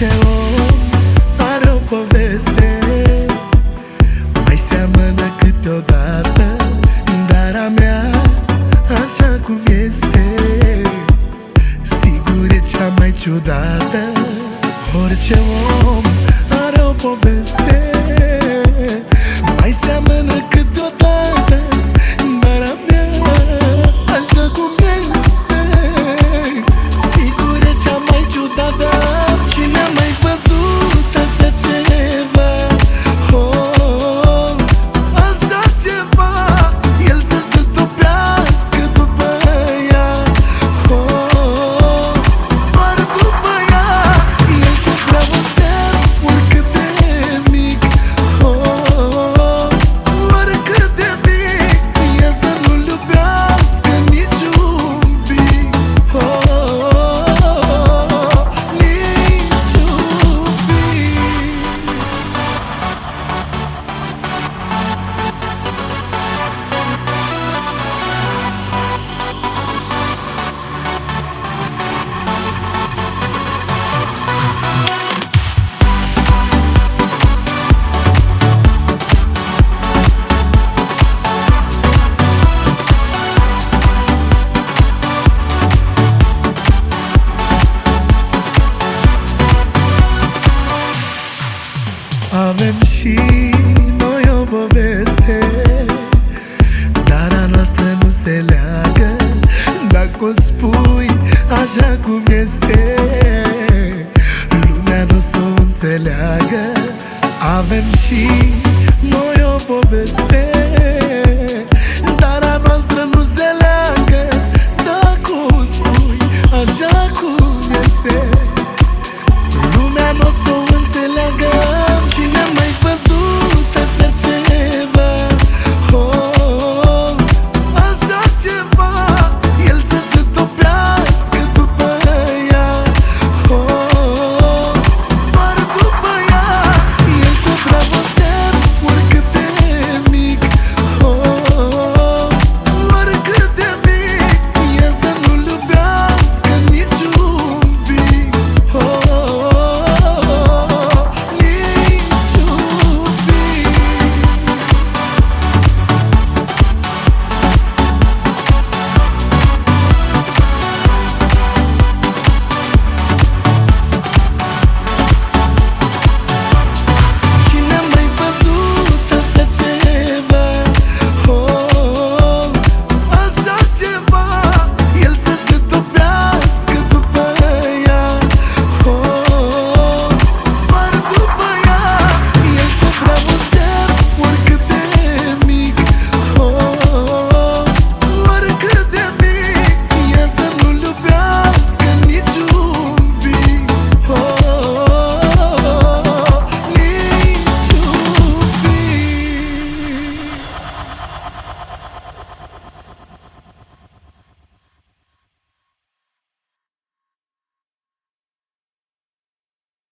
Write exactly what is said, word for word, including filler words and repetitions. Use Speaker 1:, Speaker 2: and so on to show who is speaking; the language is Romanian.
Speaker 1: Orice om are o poveste, mai seamănă câteodată, dar a mea, așa cum este, sigur e cea mai ciudată. Orice om are o poveste, mai seamănă câteodată, dar a mea, așa cum este, sigur e cea mai ciudată. Cine a mai văzut așa ceva? Oh, așa ceva, el să se topească după ea. Oh, doar după ea, el să vrea un semn oricât de mic. Oh, oricât de mic, ea să nu-l iubească niciun pic. Oh, niciun pic. Avem și noi o poveste, dar a noastră nu se leagă. Dacă o spui așa cum este, lumea nu s-o înțeleagă. Avem și noi o poveste, dar a noastră nu se leagă. Dacă o spui așa cum este,